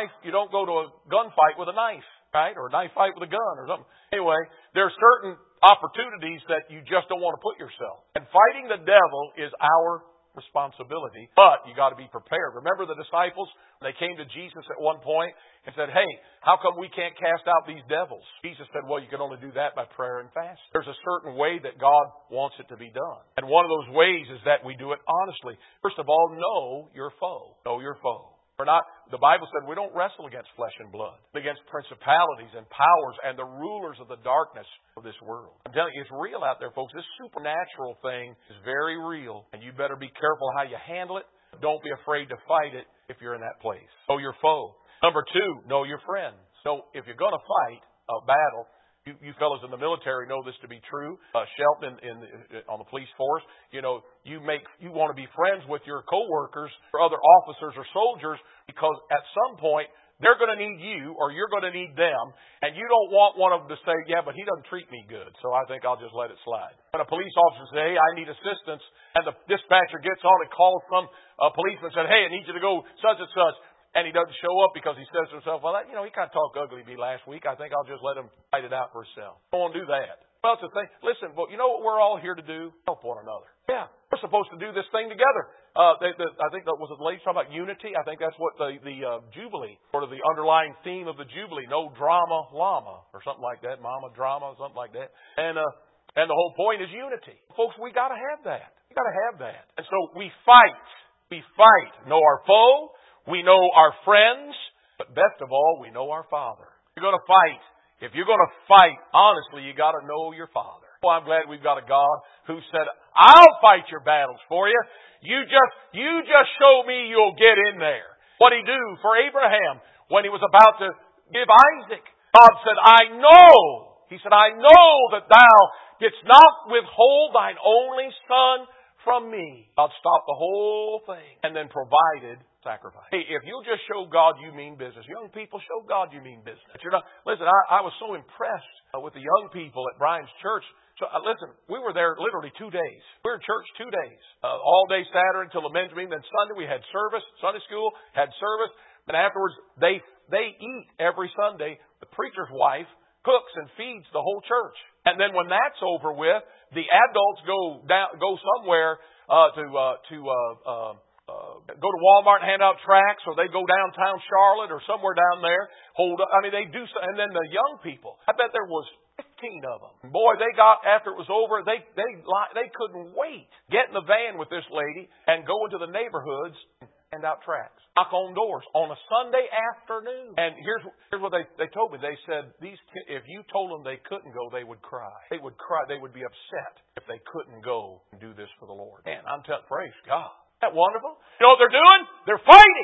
a gunfight with a knife, right? Or a knife fight with a gun or something. Anyway, there are certain opportunities that you just don't want to put yourself. And fighting the devil is our responsibility, but you got to be prepared. Remember the disciples? They came to Jesus at one point and said, hey, how come we can't cast out these devils? Jesus said, well, you can only do that by prayer and fasting. There's a certain way that God wants it to be done. And one of those ways is that we do it honestly. First of all, know your foe. Know your foe. The Bible said we don't wrestle against flesh and blood, but against principalities and powers and the rulers of the darkness of this world. I'm telling you, it's real out there, folks. This supernatural thing is very real, and you better be careful how you handle it. Don't be afraid to fight it if you're in that place. Know your foe. Number 2, know your friends. So if you're going to fight a battle, you fellas in the military know this to be true. Shelton on the police force, you want to be friends with your coworkers or other officers or soldiers, because at some point they're going to need you or you're going to need them, and you don't want one of them to say, yeah, but he doesn't treat me good, so I think I'll just let it slide. When a police officer says, hey, I need assistance, and the dispatcher gets on and calls some policeman and says, hey, I need you to go such and such, and he doesn't show up because he says to himself, well, he kind of talked ugly to me last week. I think I'll just let him fight it out for himself. Don't want to do that. Well, it's a thing. Listen, but you know what we're all here to do? Help one another. Yeah, we're supposed to do this thing together. I think that was the ladies talking about unity. I think that's what the Jubilee, sort of the underlying theme of the Jubilee. No drama, llama, or something like that. Mama drama, something like that. And the whole point is unity. Folks, we got to have that. We got to have that. And so we fight. We fight. Know our foe. We know our friends, but best of all, we know our Father. You're going to fight. If you're going to fight, honestly, you got to know your Father. Oh, I'm glad we've got a God who said, I'll fight your battles for you. You just show me you'll get in there. What did he do for Abraham when he was about to give Isaac? God said, I know. He said, I know that thou didst not withhold thine only son from me. God stopped the whole thing and then provided sacrifice. Hey, if you'll just show God you mean business. Young people, show God you mean business. Listen, I was so impressed with the young people at Brian's church. So, listen, we were there literally 2 days. We were in church 2 days. All day Saturday until the men's meeting. Then Sunday we had service. Sunday school had service. And afterwards, they eat every Sunday. The preacher's wife cooks and feeds the whole church. And then when that's over with, the adults go somewhere go to Walmart and hand out tracts, or they go downtown Charlotte or somewhere down there. They do, and then the young people. I bet there was 15 of them. Boy, they got, after it was over, they couldn't wait. Get in the van with this lady and go into the neighborhoods and hand out tracts. Knock on doors on a Sunday afternoon. And here's what they told me. They said, if you told them they couldn't go, they would cry. They would cry. They would be upset if they couldn't go and do this for the Lord. Man, I'm telling, praise God. Isn't that wonderful? You know what they're doing? They're fighting.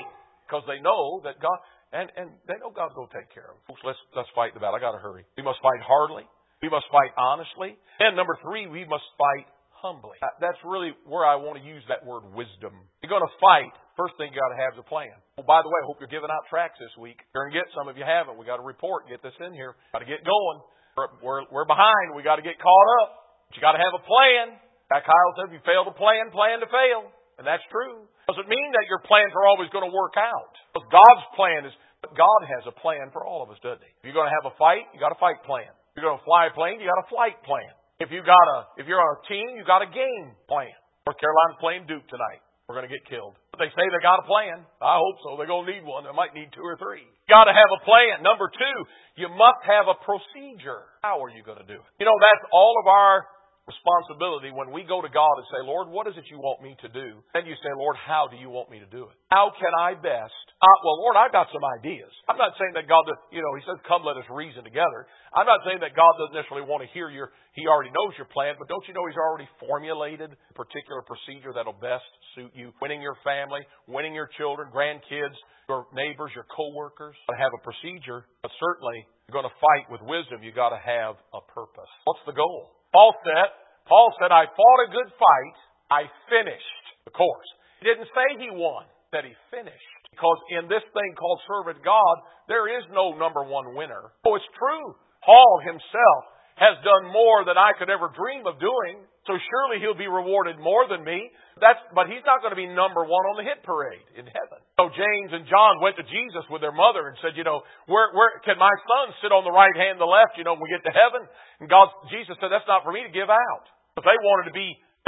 because they know that God, and they know God's going to take care of them. Folks, let's fight the battle. I got to hurry. We must fight hardly. We must fight honestly. And number 3, we must fight humbly. That's really where I want to use that word wisdom. You're going to fight. First thing you got to have is a plan. Oh, by the way, I hope you're giving out tracts this week. You're going to get some if you haven't. We got to report and get this in here. Got to get going. We're behind. We got to get caught up. But you got to have a plan. Like Kyle said, if you fail to plan to fail. And that's true. Doesn't mean that your plans are always going to work out. But God's plan is, but God has a plan for all of us, doesn't He? If you're going to have a fight, you got a fight plan. If you're going to fly a plane, you got a flight plan. If you're on a team, you got a game plan. North Carolina's playing Duke tonight. We're going to get killed. But they say they got a plan. I hope so. They're going to need one. They might need 2 or 3. You got to have a plan. Number 2, you must have a procedure. How are you going to do it? You know, that's all of our responsibility when we go to God and say, Lord, what is it you want me to do? Then you say, Lord, how do you want me to do it? How can I best? Well, Lord, I've got some ideas. I'm not saying that God, He says, come let us reason together. I'm not saying that God doesn't necessarily want to hear He already knows your plan, but don't you know He's already formulated a particular procedure that'll best suit you? Winning your family, winning your children, grandkids, your neighbors, your co-workers. You have a procedure, but certainly you're going to fight with wisdom. You got to have a purpose. What's the goal? Paul said, I fought a good fight. I finished the course. He didn't say he won, that he finished. Because in this thing called serving God, there is no number 1 winner. Oh, it's true. Paul himself has done more than I could ever dream of doing. So surely he'll be rewarded more than me. But he's not going to be number 1 on the hit parade in heaven. So James and John went to Jesus with their mother and said, where can my son sit on the right hand and the left, when we get to heaven? And Jesus said, that's not for me to give out. But they wanted to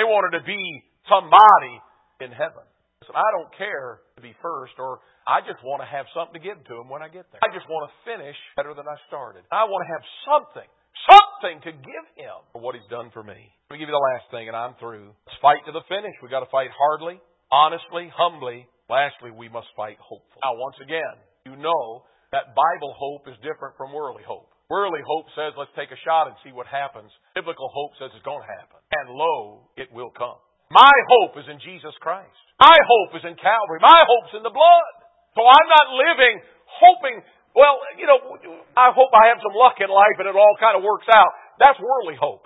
be somebody in heaven. Listen, I don't care to be first, or I just want to have something to give to him when I get there. I just want to finish better than I started. I want to have something to give him for what he's done for me. Let me give you the last thing, and I'm through. Let's fight to the finish. We've got to fight hardly, honestly, humbly. Lastly, we must fight hopefully. Now, once again, you know that Bible hope is different from worldly hope. Worldly hope says, let's take a shot and see what happens. Biblical hope says it's going to happen. And lo, it will come. My hope is in Jesus Christ. My hope is in Calvary. My hope's in the blood. So I'm not living hoping, I hope I have some luck in life and it all kind of works out. That's worldly hope.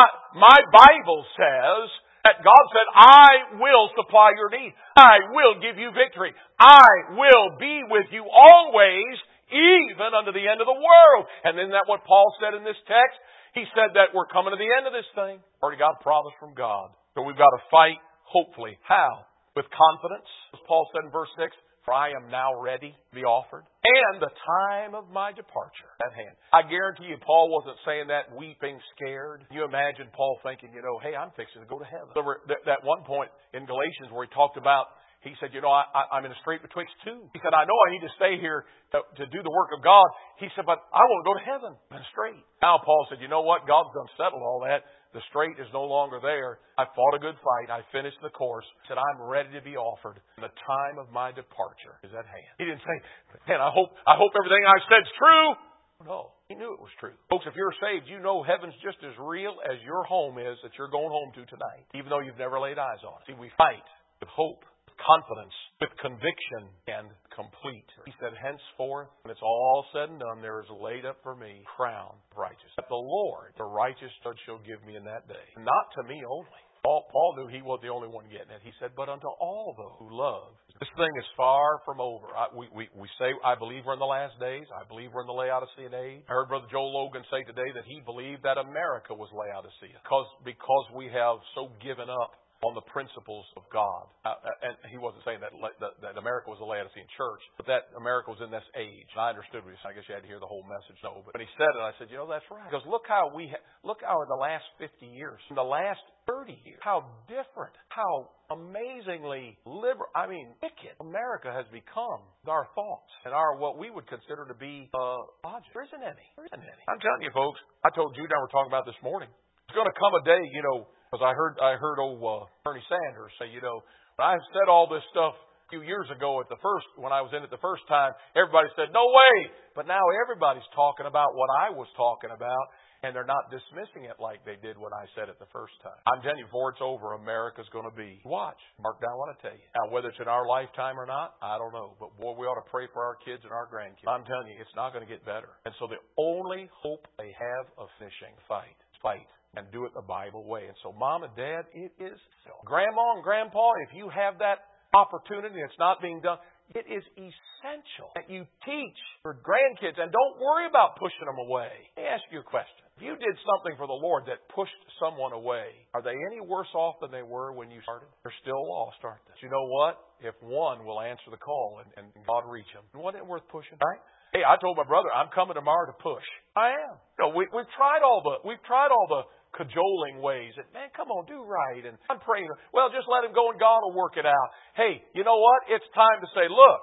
My Bible says that God said, I will supply your need. I will give you victory. I will be with you always, even unto the end of the world. And isn't that what Paul said in this text? He said that we're coming to the end of this thing. Already got a promise from God. So we've got to fight, hopefully. How? With confidence, as Paul said in verse 6, for I am now ready to be offered, and the time of my departure at hand. I guarantee you Paul wasn't saying that weeping, scared. You imagine Paul thinking, hey, I'm fixing to go to heaven. So that one point in Galatians where he talked about, he said, I'm in a strait betwixt two. He said, I know I need to stay here to do the work of God. He said, but I want to go to heaven. I'm straight. Now Paul said, you know what? God's done settled all that. The strait is no longer there. I fought a good fight. I finished the course. He said, I'm ready to be offered. And the time of my departure is at hand. He didn't say, man, I hope everything I said's true. No, he knew it was true. Folks, if you're saved, you know heaven's just as real as your home is that you're going home to tonight, even though you've never laid eyes on it. See, we fight with hope, confidence, with conviction, and complete. He said, henceforth, when it's all said and done, there is laid up for me a crown of righteousness. That the Lord, the righteous judge, shall give me in that day. Not to me only. Paul knew he wasn't the only one getting it. He said, but unto all those who love. This thing is far from over. We say, I believe we're in the last days. I believe we're in the Laodicean age. I heard Brother Joel Logan say today that he believed that America was Laodicea. Because we have so given up on the principles of God. And he wasn't saying that America was a Laodicean church, but that America was in this age. And I understood what he said. I guess you had to hear the whole message. No, but when he said it, I said, that's right. Because look how in the last 50 years, in the last 30 years, how different, how amazingly wicked America has become with our thoughts and our what we would consider to be logic. There isn't any. I'm telling you, folks, I told Jude and I were talking about this morning. It's going to come a day, because I heard old Bernie Sanders say, when I said all this stuff a few years ago when I was in it the first time, everybody said, no way. But now everybody's talking about what I was talking about. And they're not dismissing it like they did when I said it the first time. I'm telling you, before it's over, America's going to be, watch, mark down what I tell you. Now, whether it's in our lifetime or not, I don't know. But boy, we ought to pray for our kids and our grandkids. I'm telling you, it's not going to get better. And so the only hope they have of finishing fight and do it the Bible way. And so Mom and Dad, it is so. Grandma and Grandpa, if you have that opportunity and it's not being done, it is essential that you teach your grandkids and don't worry about pushing them away. Let me ask you a question. If you did something for the Lord that pushed someone away, are they any worse off than they were when you started? They're still lost, aren't they? But you know what? If one will answer the call and God reach them, wasn't it worth pushing? Right? Hey, I told my brother, I'm coming tomorrow to push. I am. You know, we've tried all the cajoling ways. And, man, come on, do right. And I'm praying, well, just let him go and God will work it out. Hey, you know what? It's time to say, look,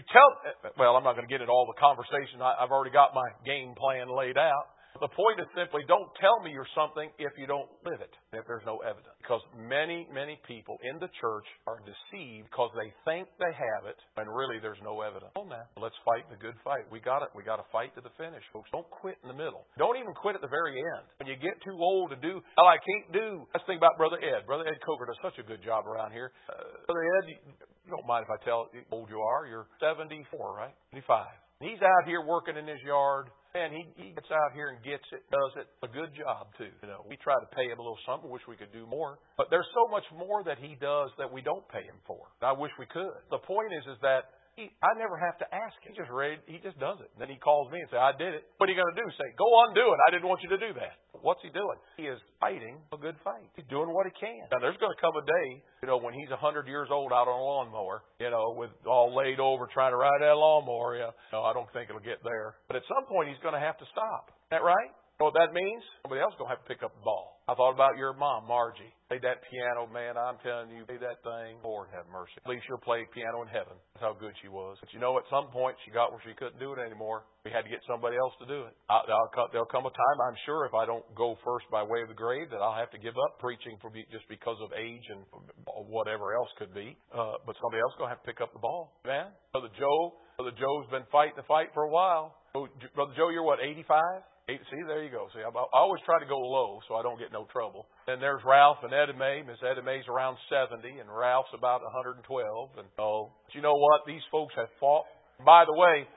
well, I'm not going to get into all the conversation. I've already got my game plan laid out. The point is simply, don't tell me you're something if you don't live it, if there's no evidence. Because many, many people in the church are deceived because they think they have it, and really there's no evidence. Oh, man, let's fight the good fight. We got it. We got to fight to the finish, folks. Don't quit in the middle. Don't even quit at the very end. When you get too old to do, I can't do. Let's think about Brother Ed. Brother Ed Coker does such a good job around here. Brother Ed, you don't mind if I tell you how old you are. You're 74, right? 75. He's out here working in his yard. And he gets out here and gets it, does it a good job, too. You know, we try to pay him a little something. Wish we could do more. But there's so much more that he does that we don't pay him for. I wish we could. The point is that I never have to ask him. He just does it. And then he calls me and says, I did it. What are you going to do? Say, go on, do it. I didn't want you to do that. What's he doing? He is fighting a good fight. He's doing what he can. Now, there's going to come a day, when he's 100 years old out on a lawnmower, with all laid over trying to ride that lawnmower. I don't think it'll get there. But at some point, he's going to have to stop. Isn't that right? You know what that means? Somebody else is going to have to pick up the ball. I thought about your mom, Margie. Played that piano, man. I'm telling you, play that thing. Lord have mercy. At least she'll play piano in heaven. That's how good she was. But at some point, she got where she couldn't do it anymore. We had to get somebody else to do it. There'll come a time, I'm sure, if I don't go first by way of the grave, that I'll have to give up preaching just because of age and whatever else could be. But somebody else is going to have to pick up the ball. Man, Brother Joe's been fighting the fight for a while. Brother Joe, you're what, 85? See, there you go. See, I always try to go low so I don't get no trouble. Then there's Ralph and Edda Mae. Miss Edda Mae's around 70, and Ralph's about 112. And but you know what? These folks have fought. By the way,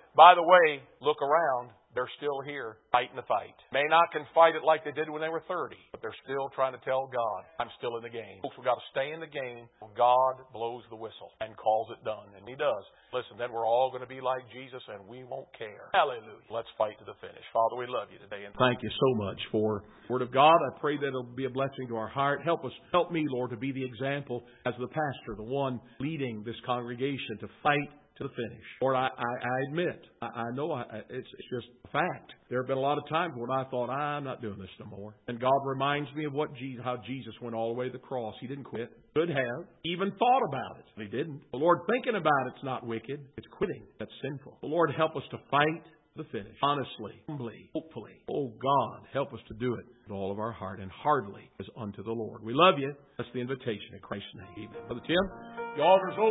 look around. They're still here fighting the fight. May not can fight it like they did when they were 30, but they're still trying to tell God, I'm still in the game. Folks, we've got to stay in the game when God blows the whistle and calls it done. And He does. Listen, then we're all going to be like Jesus and we won't care. Hallelujah. Let's fight to the finish. Father, we love you today. And thank you so much for the Word of God. I pray that it'll be a blessing to our heart. Help me, Lord, to be the example as the pastor, the one leading this congregation to fight to the finish. Lord, I admit, I know it's just a fact. There have been a lot of times when I thought, I'm not doing this no more. And God reminds me of how Jesus went all the way to the cross. He didn't quit. Could have. Even thought about it. But He didn't. The Lord, thinking about it's not wicked. It's quitting. That's sinful. The Lord, help us to fight to the finish. Honestly, humbly, hopefully. Oh God, help us to do it with all of our heart and heartily as unto the Lord. We love you. That's the invitation in Christ's name. Amen. Brother Tim, the altar's open.